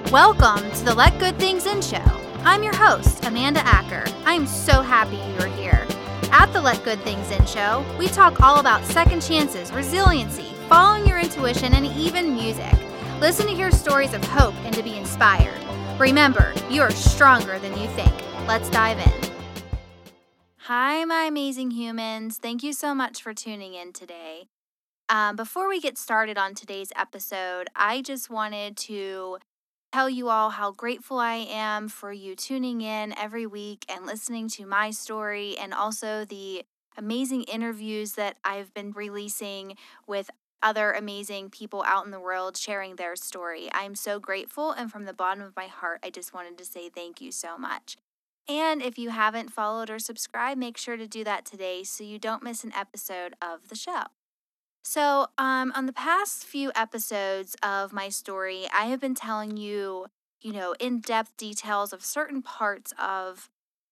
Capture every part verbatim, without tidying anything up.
Welcome to the Let Good Things In show. I'm your host, Amanda Acker. I'm so happy you're here. At the Let Good Things In show, we talk all about second chances, resiliency, following your intuition, and even music. Listen to hear stories of hope and to be inspired. Remember, you are stronger than you think. Let's dive in. Hi, my amazing humans. Thank you so much for tuning in today. Um, before we get started on today's episode, I just wanted to tell you all how grateful I am for you tuning in every week and listening to my story, and also the amazing interviews that I've been releasing with other amazing people out in the world sharing their story. I'm so grateful, and from the bottom of my heart, I just wanted to say thank you so much. And if you haven't followed or subscribed, make sure to do that today so you don't miss an episode of the show. So, um, on the past few episodes of my story, I have been telling you, you know, in-depth details of certain parts of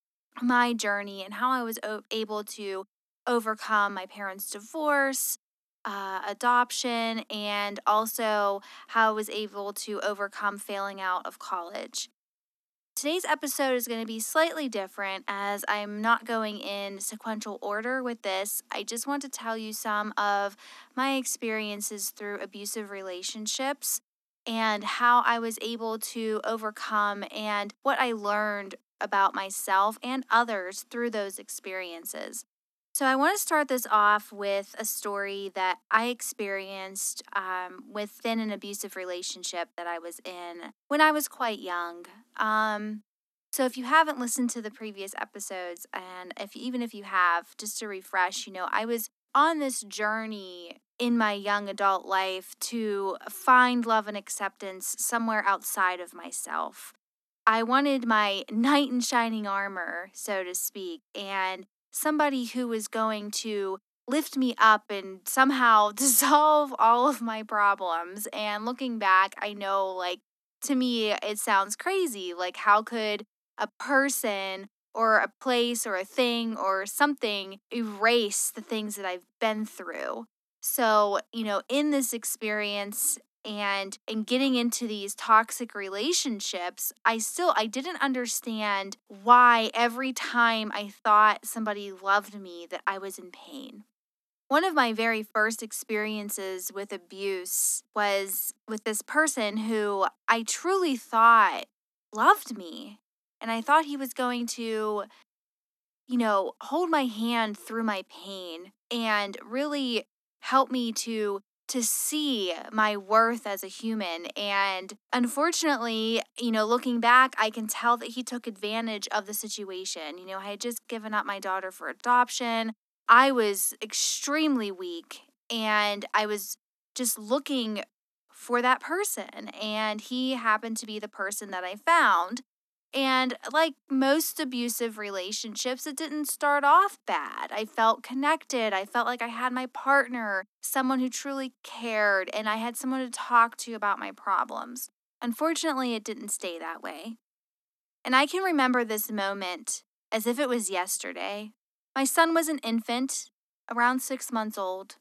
my journey and how I was o- able to overcome my parents' divorce, uh, adoption, and also how I was able to overcome failing out of college. Today's episode is going to be slightly different as I'm not going in sequential order with this. I just want to tell you some of my experiences through abusive relationships and how I was able to overcome and what I learned about myself and others through those experiences. So, I want to start this off with a story that I experienced um, within an abusive relationship that I was in when I was quite young. Um, so, if you haven't listened to the previous episodes, and if even if you have, just to refresh, you know, I was on this journey in my young adult life to find love and acceptance somewhere outside of myself. I wanted my knight in shining armor, so to speak, and somebody who was going to lift me up and somehow dissolve all of my problems. And looking back, I know, like, to me, it sounds crazy. Like, how could a person or a place or a thing or something erase the things that I've been through? So, you know, in this experience, and in getting into these toxic relationships, I still I didn't understand why every time I thought somebody loved me that I was in pain. One of my very first experiences with abuse was with this person who I truly thought loved me. And I thought he was going to, you know, hold my hand through my pain and really help me to to see my worth as a human. And unfortunately, you know, looking back, I can tell that he took advantage of the situation. You know, I had just given up my daughter for adoption. I was extremely weak, and I was just looking for that person, and he happened to be the person that I found. And like most abusive relationships, it didn't start off bad. I felt connected. I felt like I had my partner, someone who truly cared, and I had someone to talk to about my problems. Unfortunately, it didn't stay that way. And I can remember this moment as if it was yesterday. My son was an infant, around six months old,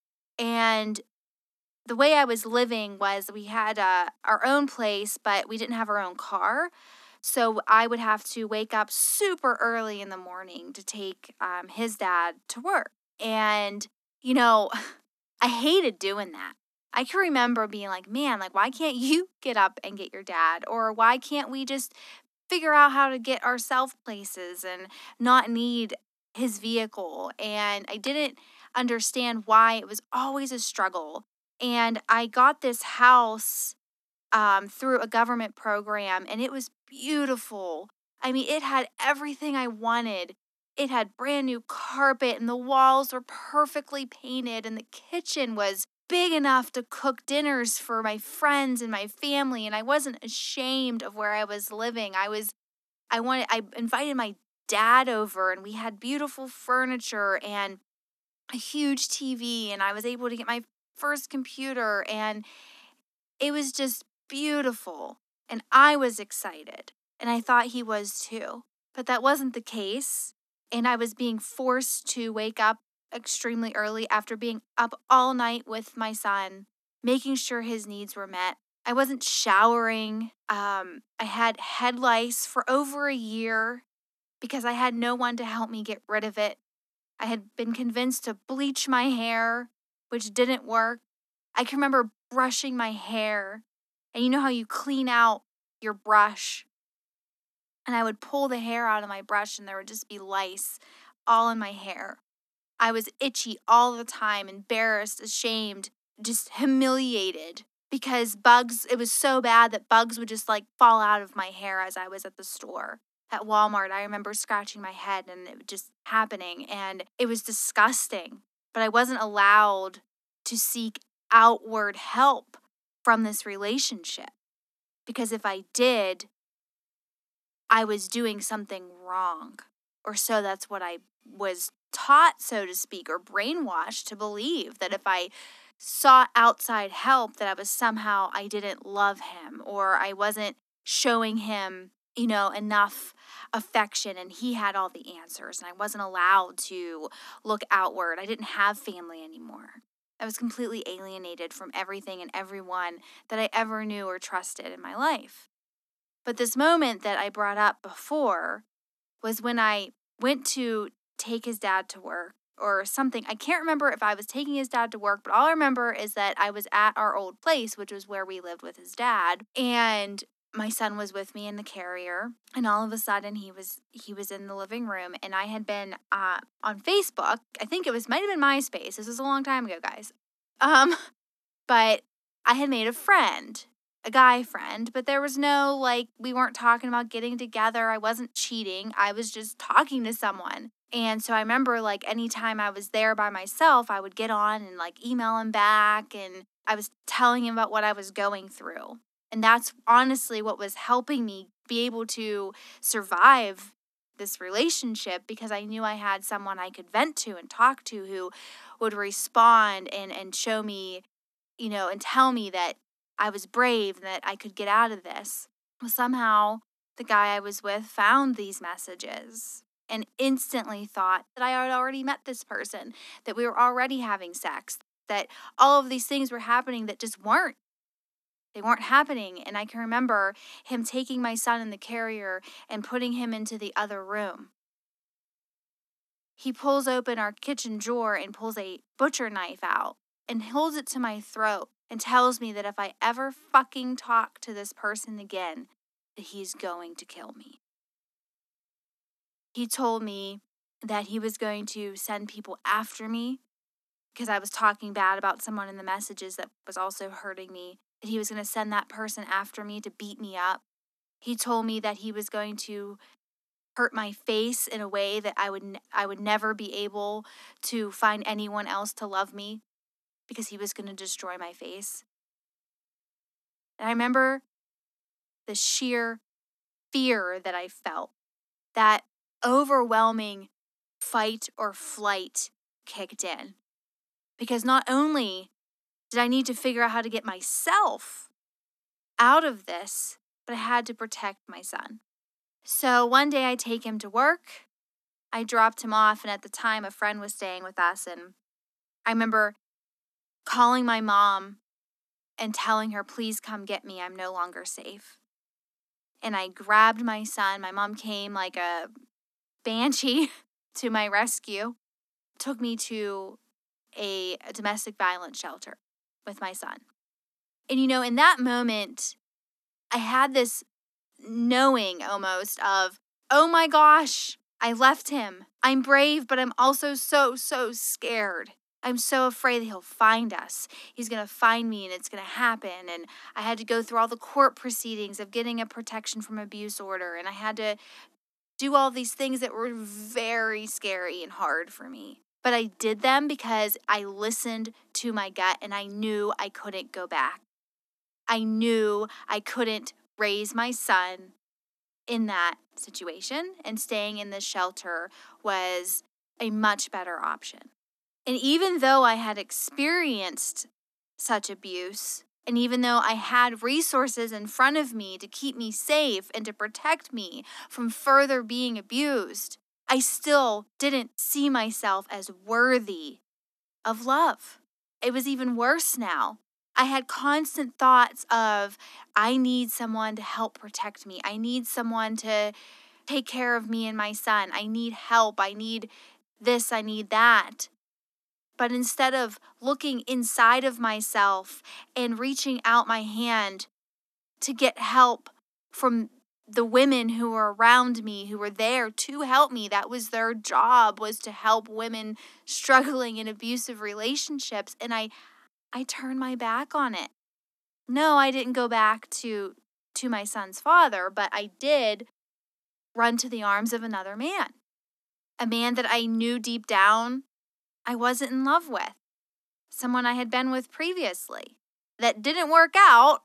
and the way I was living was we had uh, our own place, but we didn't have our own car. So I would have to wake up super early in the morning to take um, his dad to work. And, you know, I hated doing that. I can remember being like, man, like, why can't you get up and get your dad? Or why can't we just figure out how to get ourselves places and not need his vehicle? And I didn't understand why it was always a struggle. And I got this house um, through a government program, and it was beautiful. I mean, it had everything I wanted. It had brand new carpet, and the walls were perfectly painted, and the kitchen was big enough to cook dinners for my friends and my family, and I wasn't ashamed of where I was living. I was, I wanted, I invited my dad over, and we had beautiful furniture and a huge T V, and I was able to get my first computer, and it was just beautiful, and I was excited, and I thought he was too. But that wasn't the case, and I was being forced to wake up extremely early after being up all night with my son, making sure his needs were met. I wasn't showering. Um, I had head lice for over a year because I had no one to help me get rid of it. I had been convinced to bleach my hair, which didn't work. I can remember brushing my hair, and you know how you clean out your brush, and I would pull the hair out of my brush and there would just be lice all in my hair. I was itchy all the time, embarrassed, ashamed, just humiliated because bugs, it was so bad that bugs would just like fall out of my hair as I was at the store. At Walmart, I remember scratching my head and it was just happening, and it was disgusting. But I wasn't allowed to seek outward help from this relationship because if I did, I was doing something wrong, or so that's what I was taught, so to speak, or brainwashed to believe, that if I sought outside help, that I was somehow, I didn't love him, or I wasn't showing him, you know, enough affection, and he had all the answers, and I wasn't allowed to look outward. I didn't have family anymore. I was completely alienated from everything and everyone that I ever knew or trusted in my life. But this moment that I brought up before was when I went to take his dad to work or something. I can't remember if I was taking his dad to work, but all I remember is that I was at our old place, which was where we lived with his dad, and my son was with me in the carrier, and all of a sudden he was he was in the living room, and I had been uh, on Facebook. I think it was might have been MySpace. This was a long time ago, guys. Um, but I had made a friend, a guy friend, but there was no, like, we weren't talking about getting together. I wasn't cheating. I was just talking to someone. And so I remember, like, anytime I was there by myself, I would get on and, like, email him back, and I was telling him about what I was going through. And that's honestly what was helping me be able to survive this relationship, because I knew I had someone I could vent to and talk to who would respond and, and show me, you know, and tell me that I was brave and that I could get out of this. Well, somehow the guy I was with found these messages and instantly thought that I had already met this person, that we were already having sex, that all of these things were happening that just weren't. They weren't happening. And I can remember him taking my son in the carrier and putting him into the other room. He pulls open our kitchen drawer and pulls a butcher knife out and holds it to my throat and tells me that if I ever fucking talk to this person again, that he's going to kill me. He told me that he was going to send people after me because I was talking bad about someone in the messages that was also hurting me, that he was going to send that person after me to beat me up. He told me that he was going to hurt my face in a way that I would I would never be able to find anyone else to love me, because he was going to destroy my face. And I remember the sheer fear that I felt, that overwhelming fight or flight kicked in. Because not only did I need to figure out how to get myself out of this, but I had to protect my son. So one day I take him to work. I dropped him off, and at the time a friend was staying with us, and I remember calling my mom and telling her, please come get me, I'm no longer safe. And I grabbed my son. My mom came like a banshee to my rescue, took me to a, a domestic violence shelter with my son. And you know, in that moment, I had this knowing almost of, oh my gosh, I left him. I'm brave, but I'm also so, so scared. I'm so afraid that he'll find us. He's going to find me and it's going to happen. And I had to go through all the court proceedings of getting a protection from abuse order. And I had to do all these things that were very scary and hard for me. But I did them because I listened to my gut and I knew I couldn't go back. I knew I couldn't raise my son in that situation, and staying in this shelter was a much better option. And even though I had experienced such abuse, and even though I had resources in front of me to keep me safe and to protect me from further being abused, I still didn't see myself as worthy of love. It was even worse now I had constant thoughts of, I need someone to help protect me. I need someone to take care of me and my son. I need help. I need this. I need that. But instead of looking inside of myself and reaching out my hand to get help from the women who were around me, who were there to help me, that was their job, was to help women struggling in abusive relationships. And I, I turned my back on it. No, I didn't go back to, to my son's father, but I did run to the arms of another man, a man that I knew deep down I wasn't in love with, someone I had been with previously that didn't work out.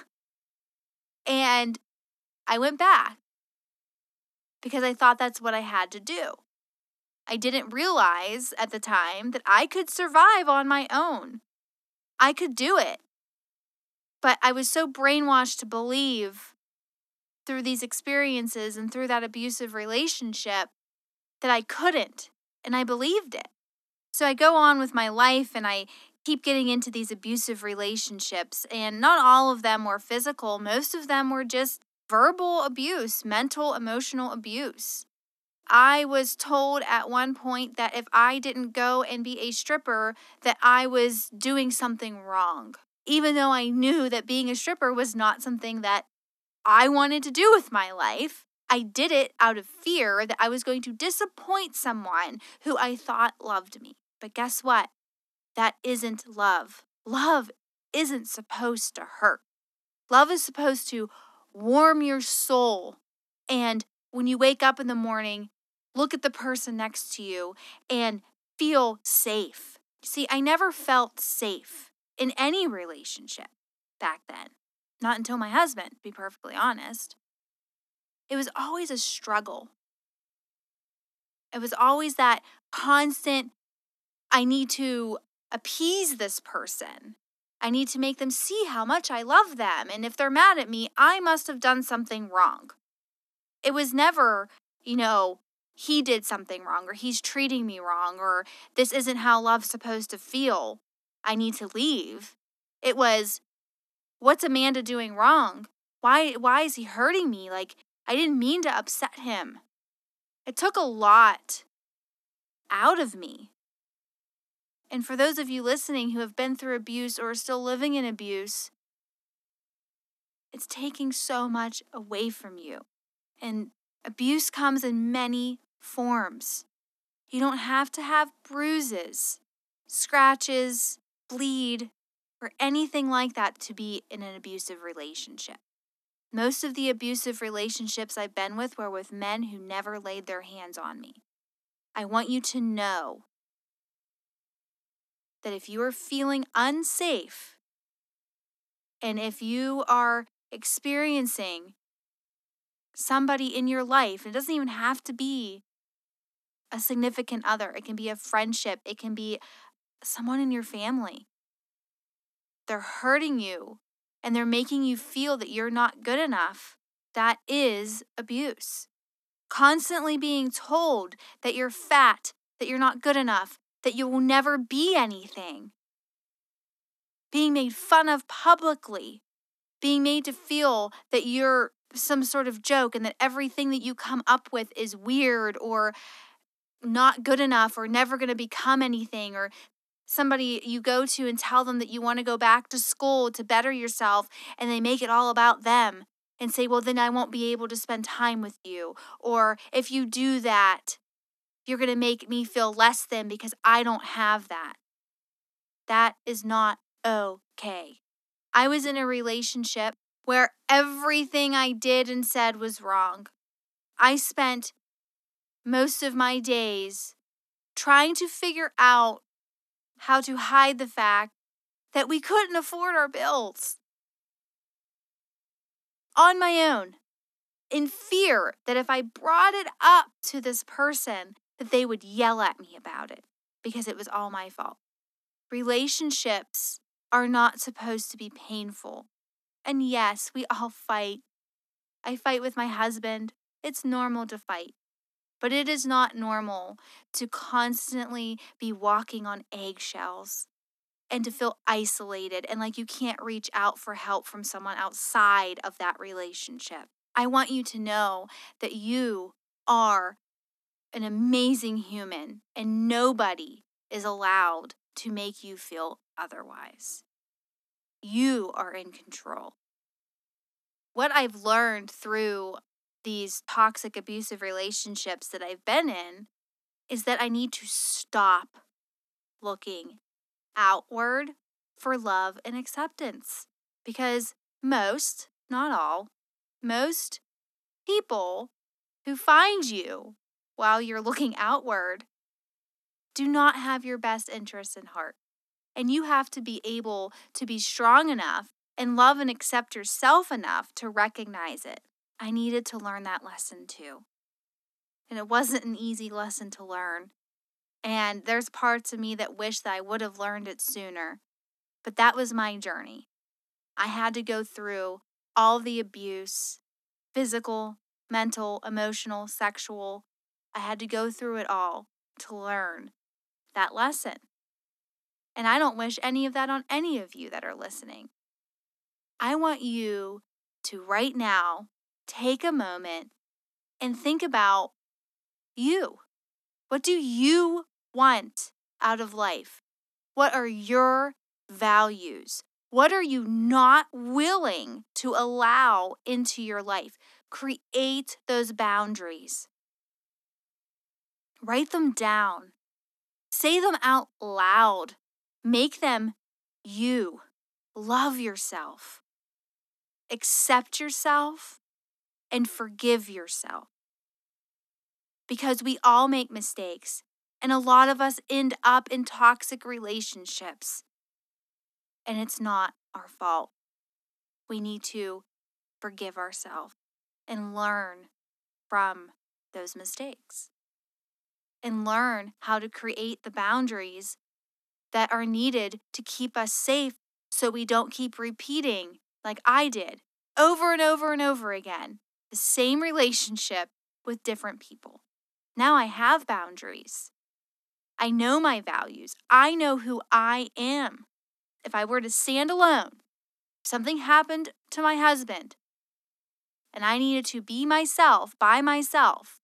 And I went back because I thought that's what I had to do. I didn't realize at the time that I could survive on my own. I could do it. But I was so brainwashed to believe through these experiences and through that abusive relationship that I couldn't, and I believed it. So I go on with my life and I keep getting into these abusive relationships, and not all of them were physical. Most of them were just verbal abuse, mental, emotional abuse. I was told at one point that if I didn't go and be a stripper, that I was doing something wrong, even though I knew that being a stripper was not something that I wanted to do with my life. I did it out of fear that I was going to disappoint someone who I thought loved me. But guess what? That isn't love. Love isn't supposed to hurt. Love is supposed to warm your soul. And when you wake up in the morning, look at the person next to you and feel safe. See, I never felt safe in any relationship back then. Not until my husband, to be perfectly honest. It was always a struggle. It was always that constant, I need to appease this person. I need to make them see how much I love them. And if they're mad at me, I must have done something wrong. It was never, you know, he did something wrong, or he's treating me wrong, or this isn't how love's supposed to feel. I need to leave. It was, what's Amanda doing wrong? Why, why is he hurting me? Like, I didn't mean to upset him. It took a lot out of me. And for those of you listening who have been through abuse or are still living in abuse, it's taking so much away from you. And abuse comes in many forms. You don't have to have bruises, scratches, bleed, or anything like that to be in an abusive relationship. Most of the abusive relationships I've been with were with men who never laid their hands on me. I want you to know that if you are feeling unsafe, and if you are experiencing somebody in your life, it doesn't even have to be a significant other. It can be a friendship. It can be someone in your family. They're hurting you and they're making you feel that you're not good enough. That is abuse. Constantly being told that you're fat, that you're not good enough, that you will never be anything. Being made fun of publicly. Being made to feel that you're some sort of joke and that everything that you come up with is weird or not good enough or never going to become anything, or somebody you go to and tell them that you want to go back to school to better yourself and they make it all about them and say, well, then I won't be able to spend time with you. Or if you do that, you're going to make me feel less than because I don't have that. That is not okay. I was in a relationship where everything I did and said was wrong. I spent most of my days trying to figure out how to hide the fact that we couldn't afford our bills. On my own, in fear that if I brought it up to this person, that they would yell at me about it because it was all my fault. Relationships are not supposed to be painful. And yes, we all fight. I fight with my husband. It's normal to fight. But it is not normal to constantly be walking on eggshells. and to feel isolated and like you can't reach out for help from someone outside of that relationship. I want you to know that you are an amazing human and nobody is allowed to make you feel otherwise. You are in control. What I've learned through these toxic, abusive relationships that I've been in is that I need to stop looking outward for love and acceptance. Because most, not all, most people who find you while you're looking outward do not have your best interests in heart. And you have to be able to be strong enough and love and accept yourself enough to recognize it. I needed to learn that lesson too. And it wasn't an easy lesson to learn. And there's parts of me that wish that I would have learned it sooner. But that was my journey. I had to go through all the abuse, physical, mental, emotional, sexual. I had to go through it all to learn that lesson. And I don't wish any of that on any of you that are listening. I want you to right now take a moment and think about you. What do you want out of life? What are your values? What are you not willing to allow into your life? Create those boundaries. Write them down. Say them out loud. Make them you. Love yourself. Accept yourself and forgive yourself. Because we all make mistakes, and a lot of us end up in toxic relationships. And it's not our fault. We need to forgive ourselves and learn from those mistakes. And learn how to create the boundaries that are needed to keep us safe so we don't keep repeating, like I did, over and over and over again, the same relationship with different people. Now I have boundaries. I know my values. I know who I am. If I were to stand alone, something happened to my husband, and I needed to be myself by myself,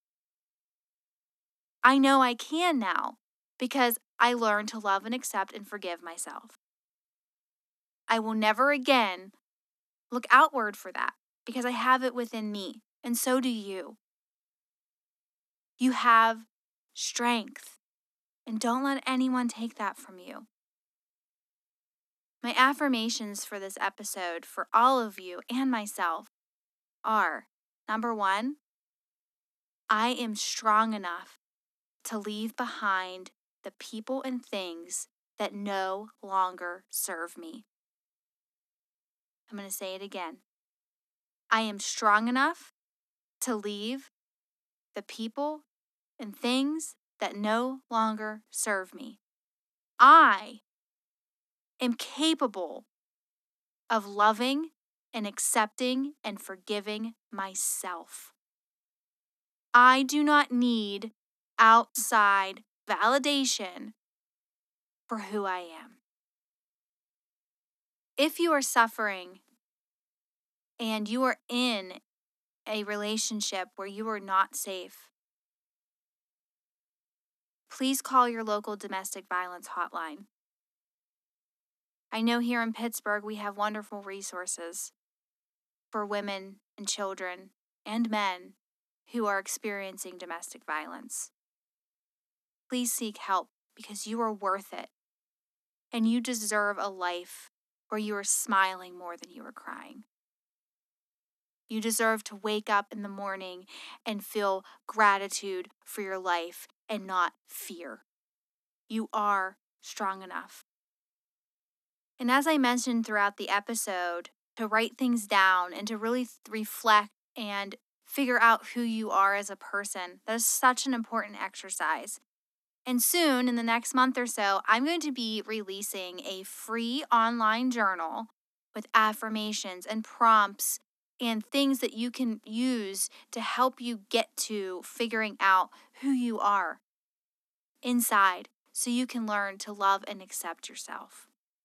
I know I can now because I learned to love and accept and forgive myself. I will never again look outward for that because I have it within me, and so do you. You have strength, and don't let anyone take that from you. My affirmations for this episode for all of you and myself are, number one, I am strong enough to leave behind the people and things that no longer serve me. I'm going to say it again. I am strong enough to leave the people and things that no longer serve me. I am capable of loving and accepting and forgiving myself. I do not need outside validation for who I am. If you are suffering and you are in a relationship where you are not safe, please call your local domestic violence hotline. I know here in Pittsburgh we have wonderful resources for women and children and men who are experiencing domestic violence. Please seek help because you are worth it, and you deserve a life where you are smiling more than you are crying. You deserve to wake up in the morning and feel gratitude for your life and not fear. You are strong enough. And as I mentioned throughout the episode, to write things down and to really th- reflect and figure out who you are as a person, that is such an important exercise. And soon, in the next month or so, I'm going to be releasing a free online journal with affirmations and prompts and things that you can use to help you get to figuring out who you are inside so you can learn to love and accept yourself.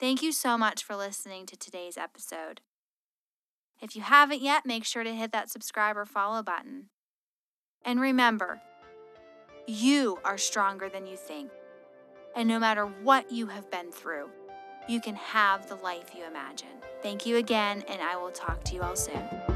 Thank you so much for listening to today's episode. If you haven't yet, make sure to hit that subscribe or follow button. And remember, you are stronger than you think. And no matter what you have been through, you can have the life you imagine. Thank you again, and I will talk to you all soon.